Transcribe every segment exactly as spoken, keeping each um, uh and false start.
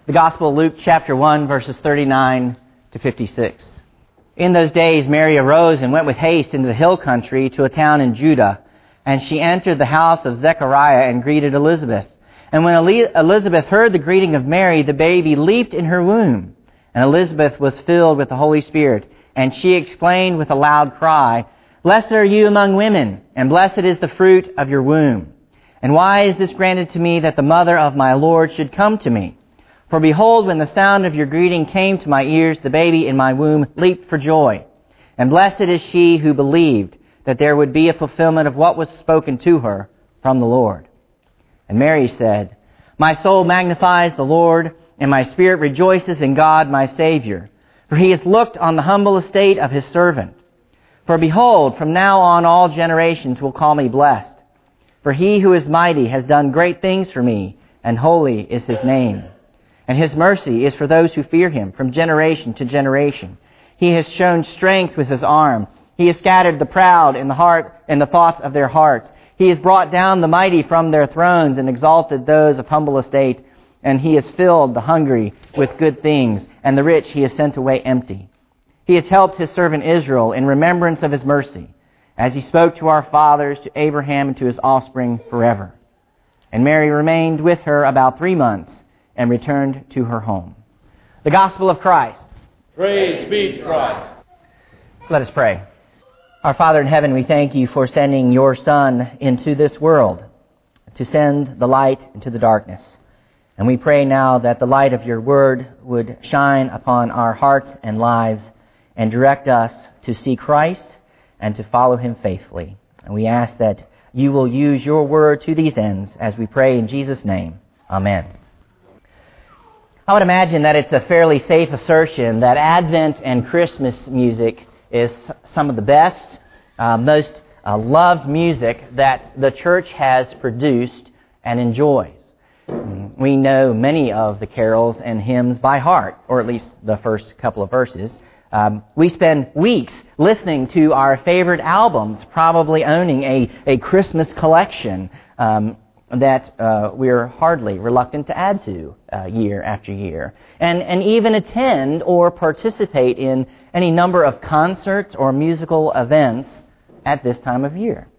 The Gospel of Luke chapter one, verses thirty-nine to fifty-six. In those days Mary arose and went with haste into the hill country to a town in Judah, and she entered the house of Zechariah and greeted Elizabeth. And when Elizabeth heard the greeting of Mary, the baby leaped in her womb. And Elizabeth was filled with the Holy Spirit, and she exclaimed with a loud cry, "Blessed are you among women, and blessed is the fruit of your womb. And why is this granted to me that the mother of my Lord should come to me? For behold, when the sound of your greeting came to my ears, the baby in my womb leaped for joy. And blessed is she who believed that there would be a fulfillment of what was spoken to her from the Lord." And Mary said, "My soul magnifies the Lord, and my spirit rejoices in God my Savior. For he has looked on the humble estate of his servant. For behold, from now on all generations will call me blessed. For he who is mighty has done great things for me, and holy is his name. And his mercy is for those who fear him from generation to generation. He has shown strength with his arm. He has scattered the proud in the heart in the thoughts of their hearts. He has brought down the mighty from their thrones and exalted those of humble estate. And he has filled the hungry with good things, and the rich he has sent away empty. He has helped his servant Israel in remembrance of his mercy, as he spoke to our fathers, to Abraham, and to his offspring forever." And Mary remained with her about three months, and returned to her home. The Gospel of Christ. Praise be to Christ. Let us pray. Our Father in heaven, we thank you for sending your Son into this world to send the light into the darkness. And we pray now that the light of your word would shine upon our hearts and lives and direct us to see Christ and to follow him faithfully. And we ask that you will use your word to these ends as we pray in Jesus' name. Amen. I would imagine that it's a fairly safe assertion that Advent and Christmas music is some of the best, uh, most uh, loved music that the church has produced and enjoys. We know many of the carols and hymns by heart, or at least the first couple of verses. Um, we spend weeks listening to our favorite albums, probably owning a, a Christmas collection um, that uh, we're hardly reluctant to add to uh, year after year. And, and even attend or participate in any number of concerts or musical events at this time of year.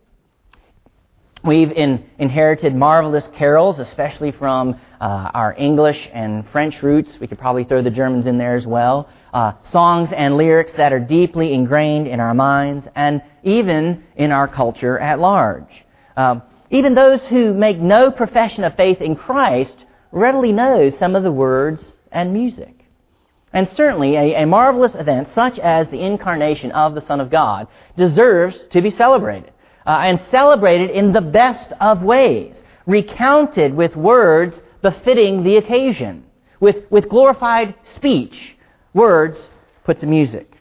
We've in, inherited marvelous carols, especially from uh, our English and French roots. We could probably throw the Germans in there as well. Uh, songs and lyrics that are deeply ingrained in our minds and even in our culture at large. Um, even those who make no profession of faith in Christ readily know some of the words and music. And certainly a, a marvelous event such as the incarnation of the Son of God deserves to be celebrated. Uh, and celebrated in the best of ways, recounted with words befitting the occasion, with, with glorified speech, words put to music.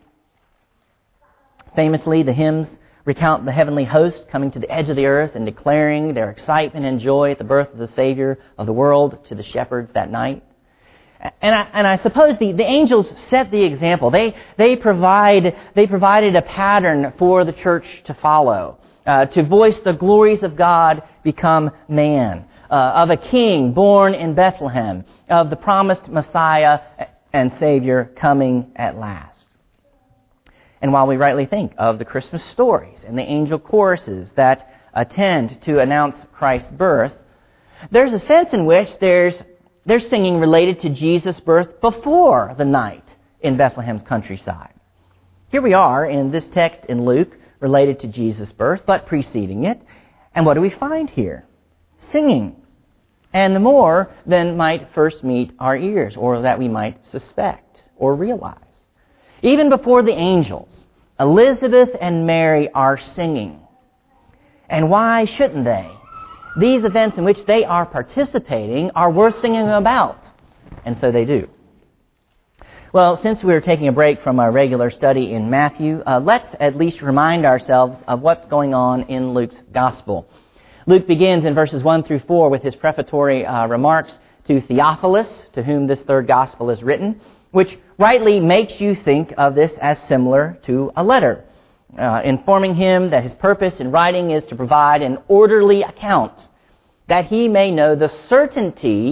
Famously, the hymns recount the heavenly host coming to the edge of the earth and declaring their excitement and joy at the birth of the Savior of the world to the shepherds that night. And I, and I suppose the, the angels set the example. They, they, provide, they provided a pattern for the church to follow. Uh, to voice the glories of God become man, uh, of a king born in Bethlehem, of the promised Messiah and Savior coming at last. And while we rightly think of the Christmas stories and the angel choruses that attend to announce Christ's birth, there's a sense in which there's, there's singing related to Jesus' birth before the night in Bethlehem's countryside. Here we are in this text in Luke, related to Jesus' birth, but preceding it. And what do we find here? Singing. And more than might first meet our ears, or that we might suspect or realize. Even before the angels, Elizabeth and Mary are singing. And why shouldn't they? These events in which they are participating are worth singing about. And so they do. Well, since we're taking a break from our regular study in Matthew, uh, let's at least remind ourselves of what's going on in Luke's Gospel. Luke begins in verses one through four with his prefatory uh, remarks to Theophilus, to whom this third Gospel is written, which rightly makes you think of this as similar to a letter, uh, informing him that his purpose in writing is to provide an orderly account, that he may know the certainty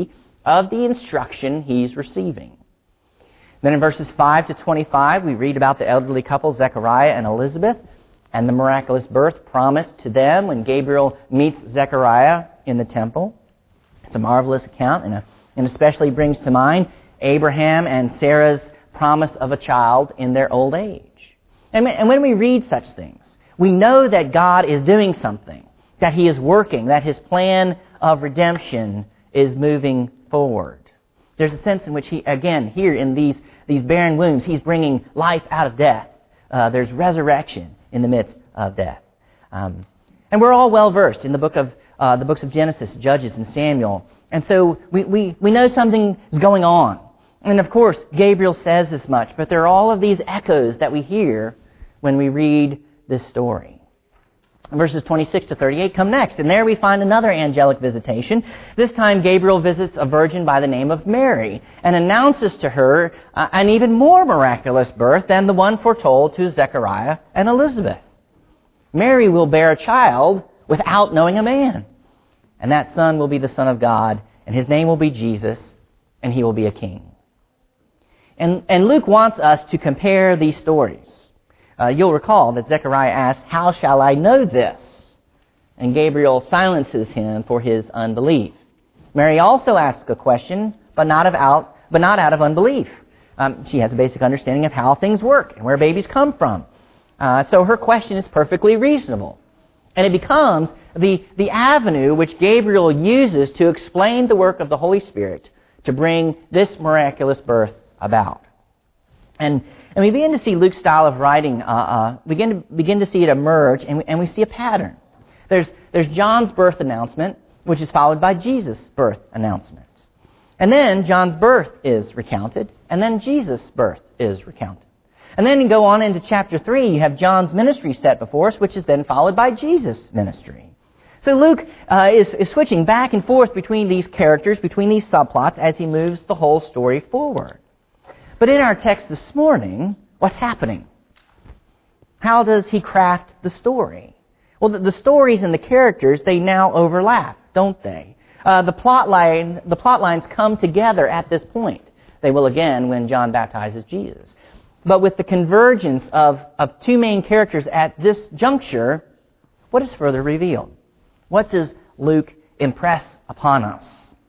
of the instruction he's receiving. Then in verses five to twenty-five, we read about the elderly couple, Zechariah and Elizabeth, and the miraculous birth promised to them when Gabriel meets Zechariah in the temple. It's a marvelous account, and, a, and especially brings to mind Abraham and Sarah's promise of a child in their old age. And, and when we read such things, we know that God is doing something, that He is working, that His plan of redemption is moving forward. There's a sense in which He, again, here in these, these barren wombs, He's bringing life out of death. Uh, there's resurrection in the midst of death. Um, and we're all well versed in the book of uh, the books of Genesis, Judges, and Samuel. And so we, we, we know something is going on. And of course, Gabriel says as much, but there are all of these echoes that we hear when we read this story. Verses twenty-six to thirty-eight come next, and there we find another angelic visitation. This time Gabriel visits a virgin by the name of Mary and announces to her uh, an even more miraculous birth than the one foretold to Zechariah and Elizabeth. Mary will bear a child without knowing a man, and that son will be the Son of God, and his name will be Jesus, and he will be a king. And, and Luke wants us to compare these stories. Uh, you'll recall that Zechariah asks, "How shall I know this?" And Gabriel silences him for his unbelief. Mary also asks a question, but not of out, but not out of unbelief. Um, she has a basic understanding of how things work and where babies come from. Uh, so her question is perfectly reasonable. And it becomes the, the avenue which Gabriel uses to explain the work of the Holy Spirit to bring this miraculous birth about. And And we begin to see Luke's style of writing, uh, uh, begin to begin to see it emerge, and we, and we see a pattern. There's there's John's birth announcement, which is followed by Jesus' birth announcement. And then John's birth is recounted, and then Jesus' birth is recounted. And then you go on into chapter three, you have John's ministry set before us, which is then followed by Jesus' ministry. So Luke uh, is, is switching back and forth between these characters, between these subplots, as he moves the whole story forward. But in our text this morning, what's happening? How does he craft the story? Well, the, the stories and the characters, they now overlap, don't they? Uh, the plot line, the plot lines come together at this point. They will again when John baptizes Jesus. But with the convergence of, of two main characters at this juncture, what is further revealed? What does Luke impress upon us?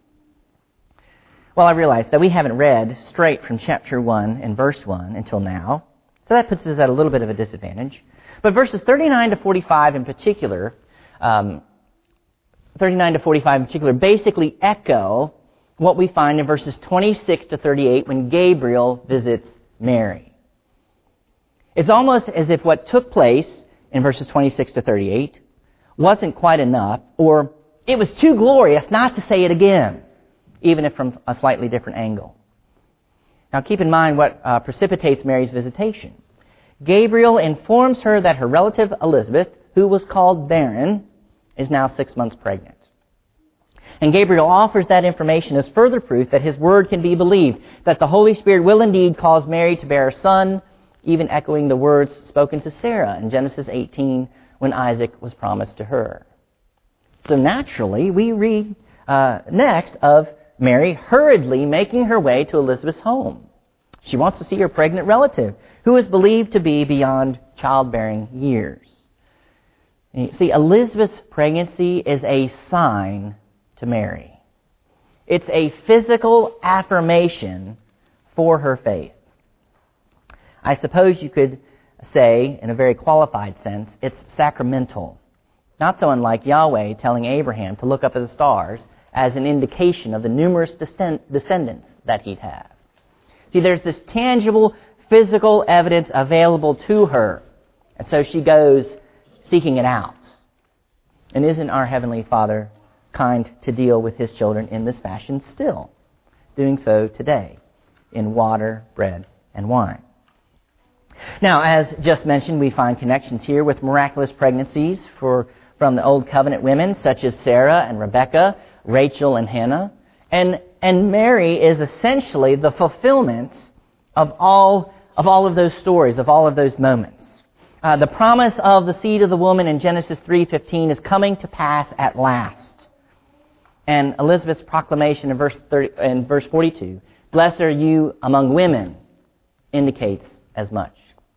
Well, I realize that we haven't read straight from chapter one and verse one until now, so that puts us at a little bit of a disadvantage. But verses thirty-nine to forty-five in particular, um, thirty-nine to forty-five in particular, basically echo what we find in verses twenty-six to thirty-eight when Gabriel visits Mary. It's almost as if what took place in verses twenty-six to thirty-eight wasn't quite enough, or it was too glorious not to say it again, even if from a slightly different angle. Now keep in mind what uh, precipitates Mary's visitation. Gabriel informs her that her relative Elizabeth, who was called barren, is now six months pregnant. And Gabriel offers that information as further proof that his word can be believed, that the Holy Spirit will indeed cause Mary to bear a son, even echoing the words spoken to Sarah in Genesis eighteen when Isaac was promised to her. So naturally, we read uh, next of Mary hurriedly making her way to Elizabeth's home. She wants to see her pregnant relative, who is believed to be beyond childbearing years. You see, Elizabeth's pregnancy is a sign to Mary. It's a physical affirmation for her faith. I suppose you could say, in a very qualified sense, it's sacramental. Not so unlike Yahweh telling Abraham to look up at the stars as an indication of the numerous descendants that he'd have. See, there's this tangible, physical evidence available to her, and so she goes seeking it out. And isn't our Heavenly Father kind to deal with His children in this fashion still, doing so today in water, bread, and wine? Now, as just mentioned, we find connections here with miraculous pregnancies for from the Old Covenant women, such as Sarah and Rebekah, Rachel and Hannah. And, and Mary is essentially the fulfillment of all, of all of those stories, of all of those moments. Uh, the promise of the seed of the woman in Genesis three fifteen is coming to pass at last. And Elizabeth's proclamation in verse thirty, in verse forty-two, "Blessed are you among women," indicates as much.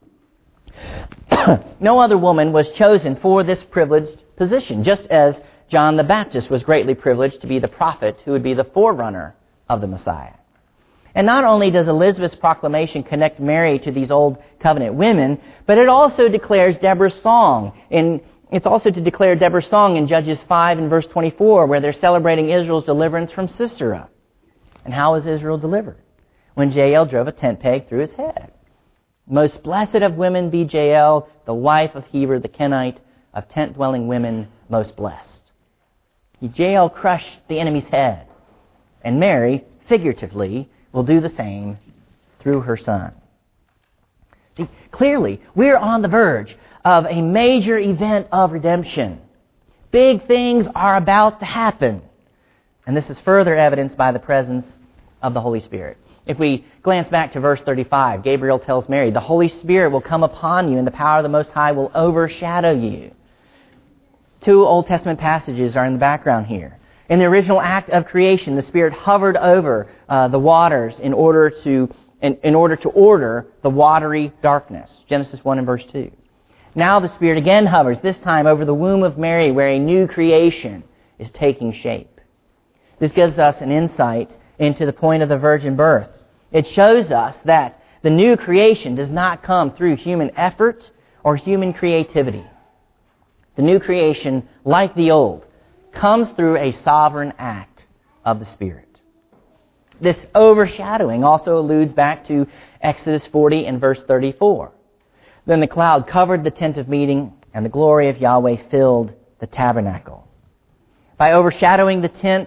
No other woman was chosen for this privileged position, just as John the Baptist was greatly privileged to be the prophet who would be the forerunner of the Messiah. And not only does Elizabeth's proclamation connect Mary to these old covenant women, but it also declares Deborah's song. In, it's also to declare Deborah's song in Judges five and verse twenty-four, where they're celebrating Israel's deliverance from Sisera. And how was Israel delivered? When Jael drove a tent peg through his head. Most blessed of women be Jael, the wife of Heber the Kenite, of tent-dwelling women most blessed. Jael crushed the enemy's head, and Mary, figuratively, will do the same through her son. See, clearly, we're on the verge of a major event of redemption. Big things are about to happen. And this is further evidenced by the presence of the Holy Spirit. If we glance back to verse thirty-five, Gabriel tells Mary, "The Holy Spirit will come upon you, and the power of the Most High will overshadow you." Two Old Testament passages are in the background here. In the original act of creation, the Spirit hovered over uh, the waters in order to in, in order to order the watery darkness. Genesis one and verse two. Now the Spirit again hovers, this time over the womb of Mary, where a new creation is taking shape. This gives us an insight into the point of the virgin birth. It shows us that the new creation does not come through human effort or human creativity. The new creation, like the old, comes through a sovereign act of the Spirit. This overshadowing also alludes back to Exodus forty and verse thirty-four. Then the cloud covered the tent of meeting, and the glory of Yahweh filled the tabernacle. By overshadowing the tent,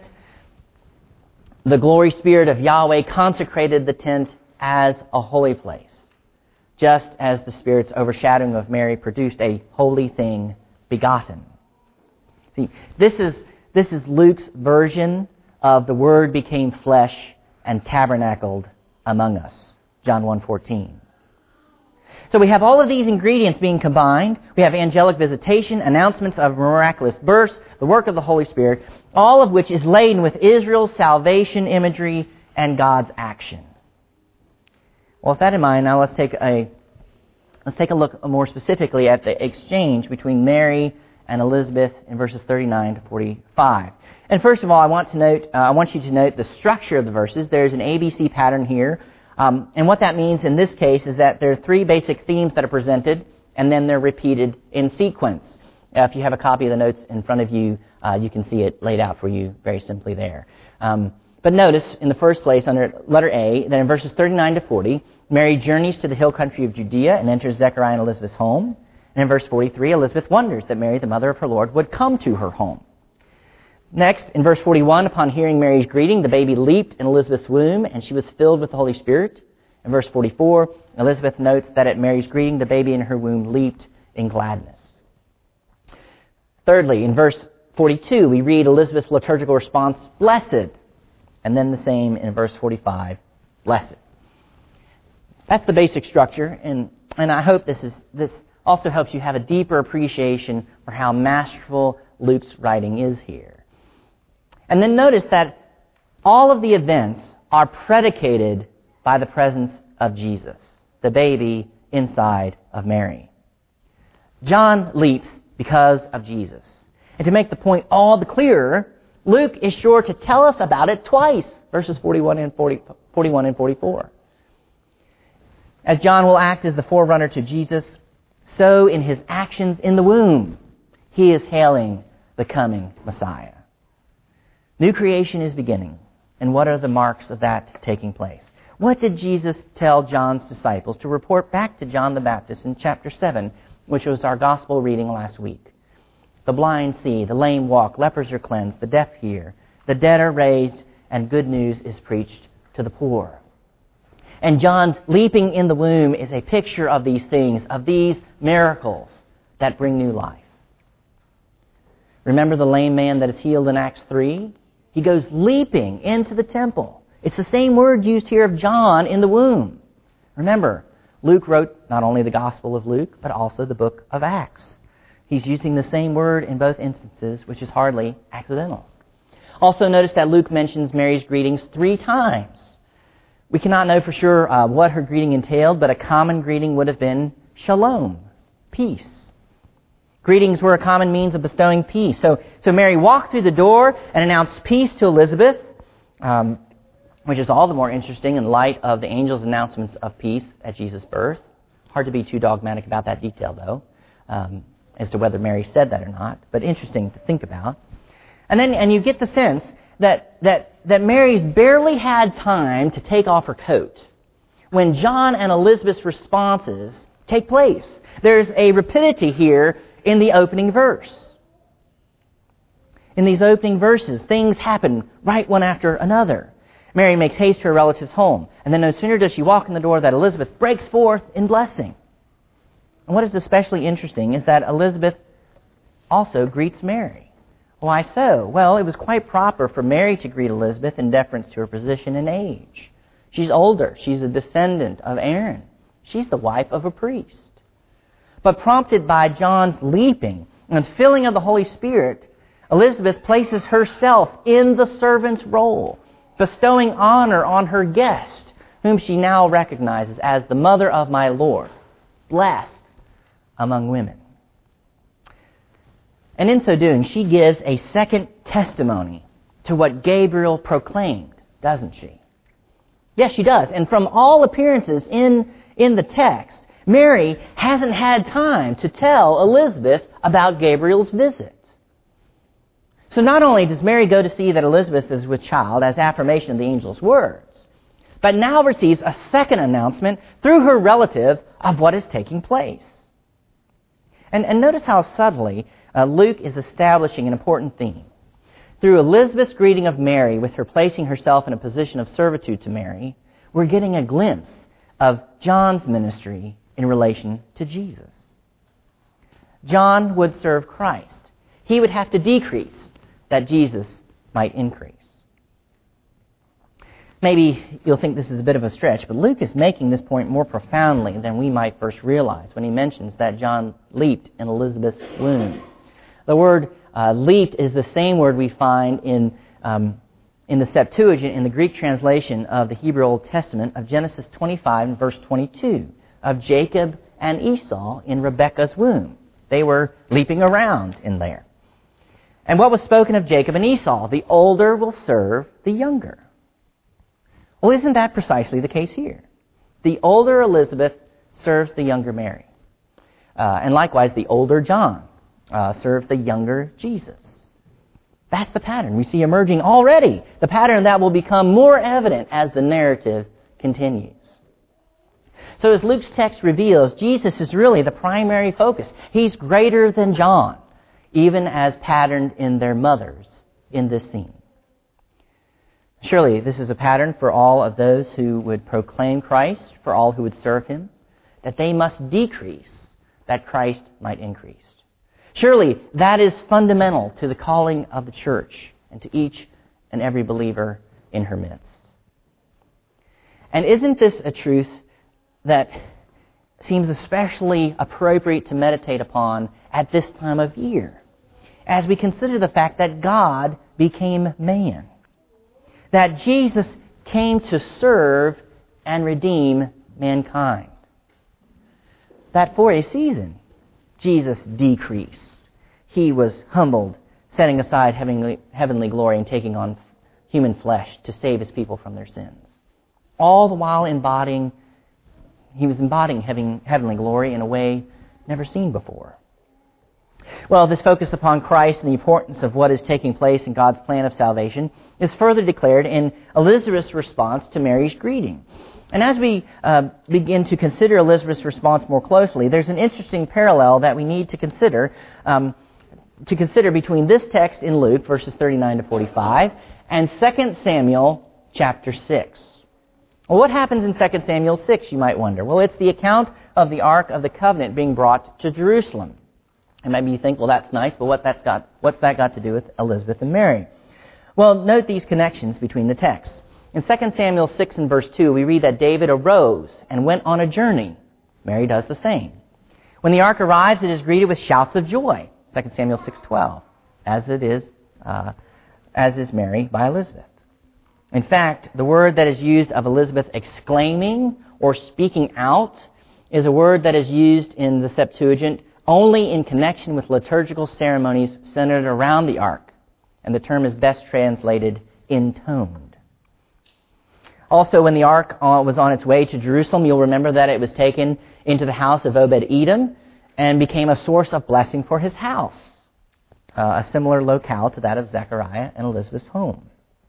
the glory Spirit of Yahweh consecrated the tent as a holy place, just as the Spirit's overshadowing of Mary produced a holy thing begotten. See, this is, this is Luke's version of the Word became flesh and tabernacled among us, John one fourteen. So we have all of these ingredients being combined. We have angelic visitation, announcements of miraculous births, the work of the Holy Spirit, all of which is laden with Israel's salvation imagery and God's action. Well, with that in mind, now let's take a let's take a look more specifically at the exchange between Mary and Elizabeth in verses thirty-nine to forty-five. And first of all, I want to note, uh, I want you to note the structure of the verses. There's an A B C pattern here. Um, and what that means in this case is that there are three basic themes that are presented, and then they're repeated in sequence. Uh, if you have a copy of the notes in front of you, uh, you can see it laid out for you very simply there. Um, but notice, in the first place, under letter A, that in verses thirty-nine to forty, Mary journeys to the hill country of Judea and enters Zechariah and Elizabeth's home. And in verse forty-three, Elizabeth wonders that Mary, the mother of her Lord, would come to her home. Next, in verse forty-one, upon hearing Mary's greeting, the baby leaped in Elizabeth's womb, and she was filled with the Holy Spirit. In verse forty-four, Elizabeth notes that at Mary's greeting, the baby in her womb leaped in gladness. Thirdly, in verse forty-two, we read Elizabeth's liturgical response, "Blessed," and then the same in verse forty-five, "Blessed." That's the basic structure, and, and I hope this is this also helps you have a deeper appreciation for how masterful Luke's writing is here. And then notice that all of the events are predicated by the presence of Jesus, the baby inside of Mary. John leaps because of Jesus. And to make the point all the clearer, Luke is sure to tell us about it twice, verses forty-one and forty, forty-one and forty-four. As John will act as the forerunner to Jesus, so in his actions in the womb, he is hailing the coming Messiah. New creation is beginning. And what are the marks of that taking place? What did Jesus tell John's disciples to report back to John the Baptist in chapter seven, which was our gospel reading last week? The blind see, the lame walk, lepers are cleansed, the deaf hear, the dead are raised, and good news is preached to the poor. And John's leaping in the womb is a picture of these things, of these miracles that bring new life. Remember the lame man that is healed in Acts three? He goes leaping into the temple. It's the same word used here of John in the womb. Remember, Luke wrote not only the Gospel of Luke, but also the book of Acts. He's using the same word in both instances, which is hardly accidental. Also notice that Luke mentions Mary's greetings three times. We cannot know for sure uh, what her greeting entailed, but a common greeting would have been shalom, peace. Greetings were a common means of bestowing peace. So, so Mary walked through the door and announced peace to Elizabeth, um, which is all the more interesting in light of the angel's announcements of peace at Jesus' birth. Hard to be too dogmatic about that detail, though, um, as to whether Mary said that or not, but interesting to think about. And then, and you get the sense that that that Mary's barely had time to take off her coat when John and Elizabeth's responses take place. There's a rapidity here in the opening verse. In these opening verses, things happen right one after another. Mary makes haste to her relative's home, and then no sooner does she walk in the door that Elizabeth breaks forth in blessing. And what is especially interesting is that Elizabeth also greets Mary. Why so? Well, it was quite proper for Mary to greet Elizabeth in deference to her position and age. She's older. She's a descendant of Aaron. She's the wife of a priest. But prompted by John's leaping and filling of the Holy Spirit, Elizabeth places herself in the servant's role, bestowing honor on her guest, whom she now recognizes as the mother of my Lord, blessed among women. And in so doing, she gives a second testimony to what Gabriel proclaimed, doesn't she? Yes, she does. And from all appearances in, in the text, Mary hasn't had time to tell Elizabeth about Gabriel's visit. So not only does Mary go to see that Elizabeth is with child as affirmation of the angel's words, but now receives a second announcement through her relative of what is taking place. And, and notice how subtly uh, Luke is establishing an important theme. Through Elizabeth's greeting of Mary, with her placing herself in a position of servitude to Mary, we're getting a glimpse of John's ministry in relation to Jesus. John would serve Christ. He would have to decrease that Jesus might increase. Maybe you'll think this is a bit of a stretch, but Luke is making this point more profoundly than we might first realize when he mentions that John leaped in Elizabeth's womb. The word uh, leaped is the same word we find in um, in the Septuagint, in the Greek translation of the Hebrew Old Testament, of Genesis twenty-five and verse twenty-two, of Jacob and Esau in Rebekah's womb. They were leaping around in there. And what was spoken of Jacob and Esau? The older will serve the younger. Well, isn't that precisely the case here? The older Elizabeth serves the younger Mary. Uh, and likewise, the older John uh, serves the younger Jesus. That's the pattern we see emerging already. The pattern that will become more evident as the narrative continues. So as Luke's text reveals, Jesus is really the primary focus. He's greater than John, even as patterned in their mothers in this scene. Surely this is a pattern for all of those who would proclaim Christ, for all who would serve Him, that they must decrease, that Christ might increase. Surely that is fundamental to the calling of the church and to each and every believer in her midst. And isn't this a truth that seems especially appropriate to meditate upon at this time of year, as we consider the fact that God became man, that Jesus came to serve and redeem mankind, that for a season Jesus decreased. He was humbled, setting aside heavenly, heavenly glory and taking on human flesh to save His people from their sins. All the while embodying, He was embodying heaven, heavenly glory in a way never seen before. Well, this focus upon Christ and the importance of what is taking place in God's plan of salvation is further declared in Elizabeth's response to Mary's greeting. And as we uh, begin to consider Elizabeth's response more closely, there's an interesting parallel that we need to consider um, to consider between this text in Luke, verses thirty-nine to forty-five, and Second Samuel chapter six. Well, what happens in Second Samuel six, you might wonder? Well, it's the account of the Ark of the Covenant being brought to Jerusalem. And maybe you think, well, that's nice, but what that's got, what's that got to do with Elizabeth and Mary? Well, note these connections between the texts. In Second Samuel six and verse two, we read that David arose and went on a journey. Mary does the same. When the ark arrives, it is greeted with shouts of joy. Second Samuel six twelve, as it is uh, as is Mary by Elizabeth. In fact, the word that is used of Elizabeth exclaiming or speaking out is a word that is used in the Septuagint only in connection with liturgical ceremonies centered around the ark, and the term is best translated intoned. Also, when the ark was on its way to Jerusalem, you'll remember that it was taken into the house of Obed-Edom and became a source of blessing for his house, uh, a similar locale to that of Zechariah and Elizabeth's home.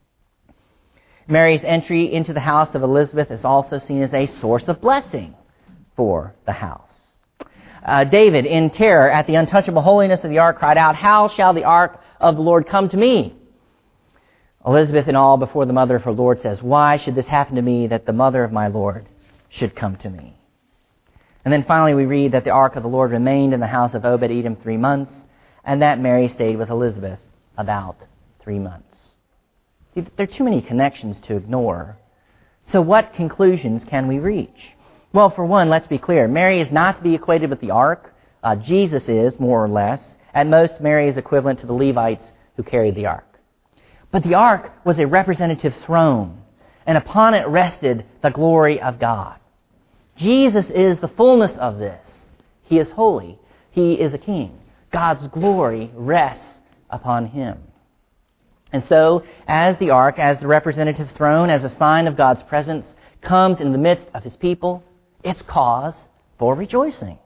Mary's entry into the house of Elizabeth is also seen as a source of blessing for the house. Uh, David, in terror at the untouchable holiness of the ark, cried out, "How shall the ark of the Lord come to me?" Elizabeth, in awe before the mother of her Lord, says, "Why should this happen to me, that the mother of my Lord should come to me?" And then finally we read that the ark of the Lord remained in the house of Obed-Edom three months, and that Mary stayed with Elizabeth about three months. See, there are too many connections to ignore. So what conclusions can we reach? Well, for one, let's be clear. Mary is not to be equated with the ark. Uh, Jesus is, more or less. At most, Mary is equivalent to the Levites who carried the ark. But the ark was a representative throne, and upon it rested the glory of God. Jesus is the fullness of this. He is holy. He is a king. God's glory rests upon him. And so, as the ark, as the representative throne, as a sign of God's presence, comes in the midst of his people, it's cause for rejoicing.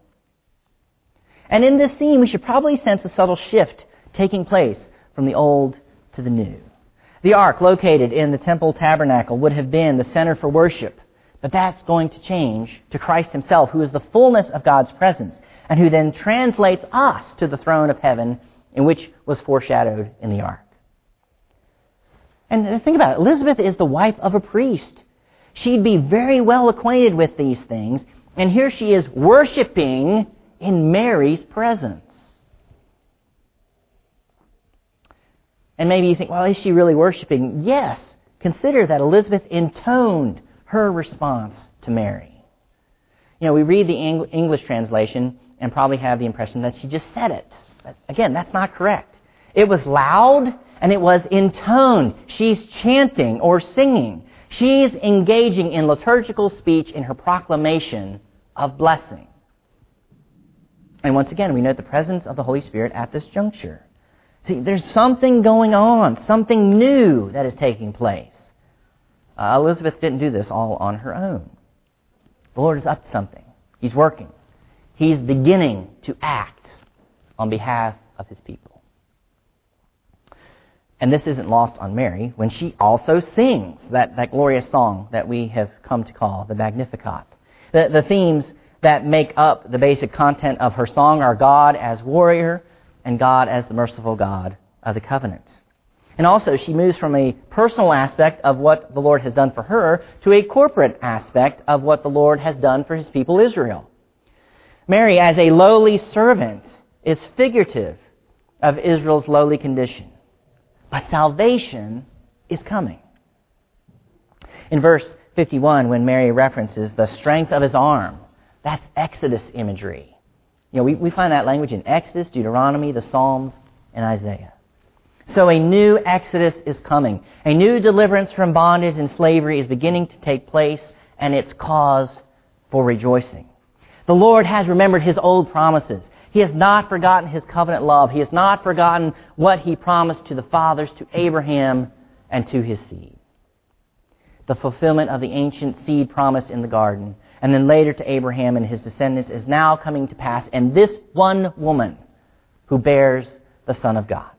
And in this scene, we should probably sense a subtle shift taking place from the old to the new. The ark, located in the temple tabernacle, would have been the center for worship, but that's going to change to Christ himself, who is the fullness of God's presence, and who then translates us to the throne of heaven, in which was foreshadowed in the ark. And think about it. Elizabeth is the wife of a priest. She'd be very well acquainted with these things, and here she is worshiping in Mary's presence. And maybe you think, well, is she really worshiping? Yes. Consider that Elizabeth intoned her response to Mary. You know, we read the Eng- English translation and probably have the impression that she just said it. But again, that's not correct. It was loud and it was intoned. She's chanting or singing. She's engaging in liturgical speech in her proclamation of blessing. And once again, we note the presence of the Holy Spirit at this juncture. See, there's something going on, something new that is taking place. Uh, Elizabeth didn't do this all on her own. The Lord is up to something. He's working. He's beginning to act on behalf of his people. And this isn't lost on Mary when she also sings that, that glorious song that we have come to call the Magnificat. The, the themes that make up the basic content of her song are God as warrior and God as the merciful God of the covenant. And also she moves from a personal aspect of what the Lord has done for her to a corporate aspect of what the Lord has done for his people Israel. Mary, as a lowly servant, is figurative of Israel's lowly condition. But salvation is coming. In verse fifty-one, when Mary references the strength of his arm, that's Exodus imagery. You know, we, we find that language in Exodus, Deuteronomy, the Psalms, and Isaiah. So a new Exodus is coming. A new deliverance from bondage and slavery is beginning to take place, and it's cause for rejoicing. The Lord has remembered his old promises. He has not forgotten his covenant love. He has not forgotten what he promised to the fathers, to Abraham, and to his seed. The fulfillment of the ancient seed promise in the garden, and then later to Abraham and his descendants, is now coming to pass in this one woman who bears the Son of God.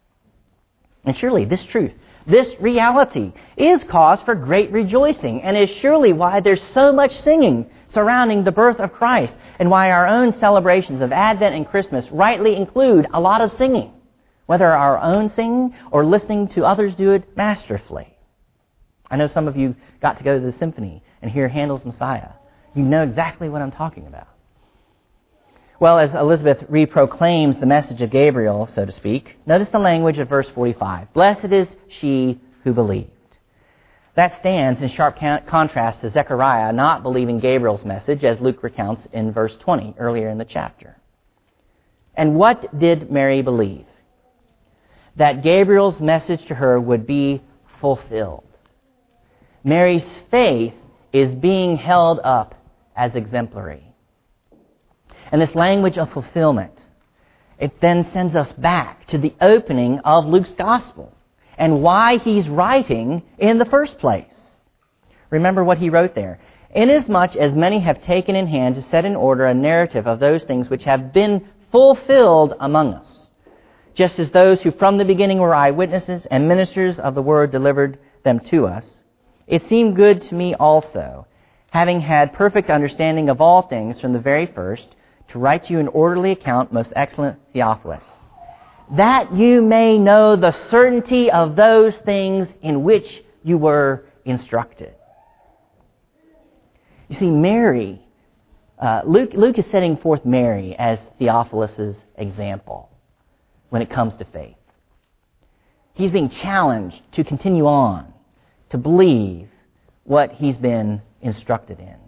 And surely this truth, this reality, is cause for great rejoicing, and is surely why there's so much singing surrounding the birth of Christ, and why our own celebrations of Advent and Christmas rightly include a lot of singing, whether our own singing or listening to others do it masterfully. I know some of you got to go to the symphony and hear Handel's Messiah. You know exactly what I'm talking about. Well, as Elizabeth reproclaims the message of Gabriel, so to speak, notice the language of verse forty-five. Blessed is she who believed. That stands in sharp contrast to Zechariah not believing Gabriel's message, as Luke recounts in verse twenty, earlier in the chapter. And what did Mary believe? that Gabriel's message to her would be fulfilled. Mary's faith is being held up as exemplary. And this language of fulfillment, it then sends us back to the opening of Luke's Gospel and why he's writing in the first place. Remember what he wrote there. Inasmuch as many have taken in hand to set in order a narrative of those things which have been fulfilled among us, just as those who from the beginning were eyewitnesses and ministers of the word delivered them to us, it seemed good to me also, having had perfect understanding of all things from the very first, to write to you an orderly account, most excellent Theophilus, that you may know the certainty of those things in which you were instructed. You see, Mary, uh, Luke, Luke is setting forth Mary as Theophilus' example when it comes to faith. He's being challenged to continue on, to believe what he's been instructed in.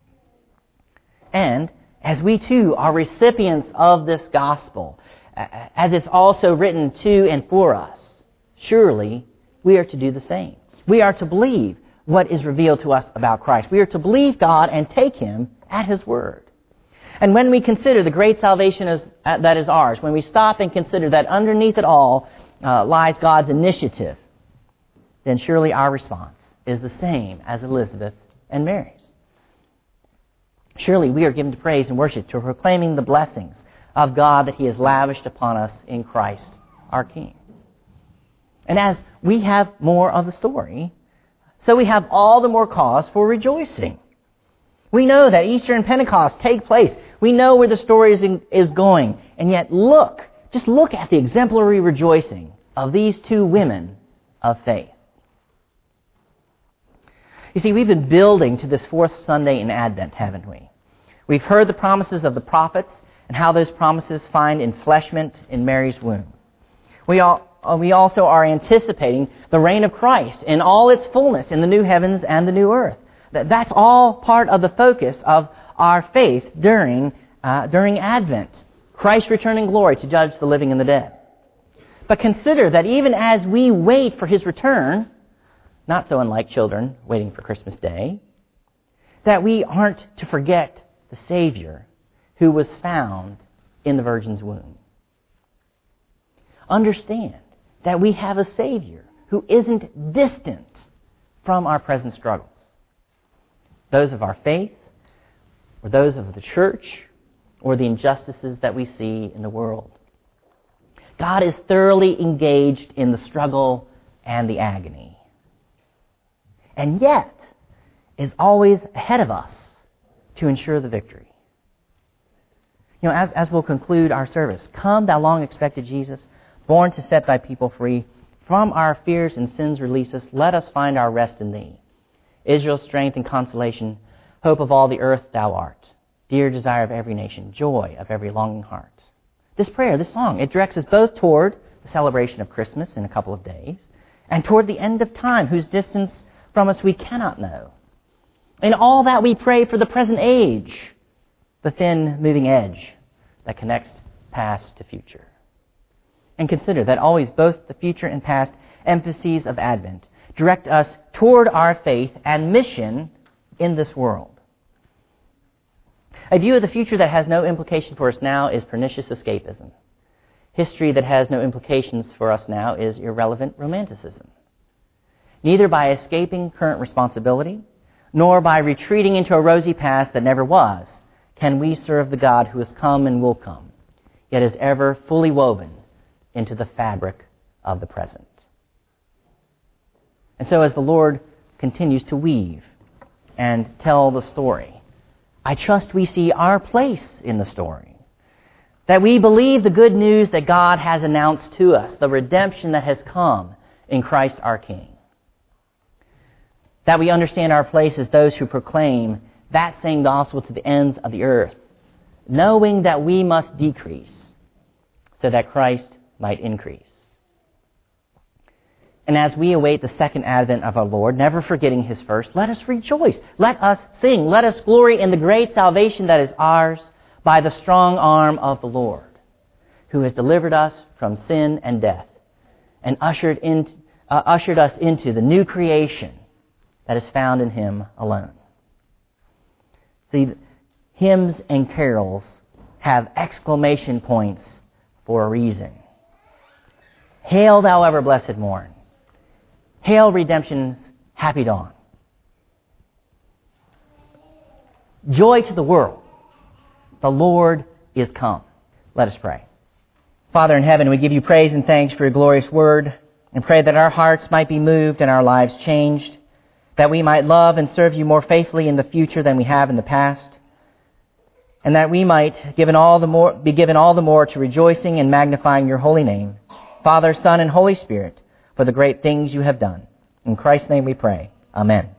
And as we too are recipients of this gospel, as it's also written to and for us, surely we are to do the same. We are to believe what is revealed to us about Christ. We are to believe God and take Him at His word. And when we consider the great salvation is, uh, that is ours, when we stop and consider that underneath it all uh, lies God's initiative, then surely our response is the same as Elizabeth and Mary's. Surely we are given to praise and worship, to proclaiming the blessings of God that He has lavished upon us in Christ, our King. And as we have more of the story, so we have all the more cause for rejoicing. We know that Easter and Pentecost take place. We know where the story is, in, is going. And yet look, just look at the exemplary rejoicing of these two women of faith. You see, we've been building to this fourth Sunday in Advent, haven't we? We've heard the promises of the prophets and how those promises find enfleshment in Mary's womb. We all We also are anticipating the reign of Christ in all its fullness in the new heavens and the new earth. That's all part of the focus of our faith during, uh, during Advent. Christ returning in glory to judge the living and the dead. But consider that even as we wait for His return, not so unlike children waiting for Christmas Day, that we aren't to forget the Savior who was found in the Virgin's womb. Understand that we have a Savior who isn't distant from our present struggles. Those of our faith, or those of the church, or the injustices that we see in the world. God is thoroughly engaged in the struggle and the agony. And yet, is always ahead of us to ensure the victory. You know, as, as we'll conclude our service, come, thou long expected Jesus, born to set thy people free. From our fears and sins release us. Let us find our rest in thee. Israel's strength and consolation, hope of all the earth thou art. Dear desire of every nation, joy of every longing heart. This prayer, this song, it directs us both toward the celebration of Christmas in a couple of days and toward the end of time, whose distance from us we cannot know. In all that we pray for the present age, the thin moving edge that connects past to future. And consider that always both the future and past emphases of Advent direct us toward our faith and mission in this world. A view of the future that has no implication for us now is pernicious escapism. History that has no implications for us now is irrelevant romanticism. Neither by escaping current responsibility, nor by retreating into a rosy past that never was, can we serve the God who has come and will come, yet is ever fully woven into the fabric of the present. And so as the Lord continues to weave and tell the story, I trust we see our place in the story. That we believe the good news that God has announced to us, the redemption that has come in Christ our King. That we understand our place as those who proclaim that same gospel to the ends of the earth, knowing that we must decrease so that Christ might increase. And as we await the second advent of our Lord, never forgetting His first, let us rejoice. Let us sing. Let us glory in the great salvation that is ours by the strong arm of the Lord, who has delivered us from sin and death, and ushered, in, uh, ushered us into the new creation that is found in Him alone. See, hymns and carols have exclamation points for a reason. Hail, thou ever blessed morn. Hail, redemption's happy dawn. Joy to the world. The Lord is come. Let us pray. Father in heaven, we give you praise and thanks for your glorious word, and pray that our hearts might be moved and our lives changed, that we might love and serve you more faithfully in the future than we have in the past, and that we might given all the more, be given all the more to rejoicing and magnifying your holy name, Father, Son, and Holy Spirit, for the great things you have done. In Christ's name we pray. Amen.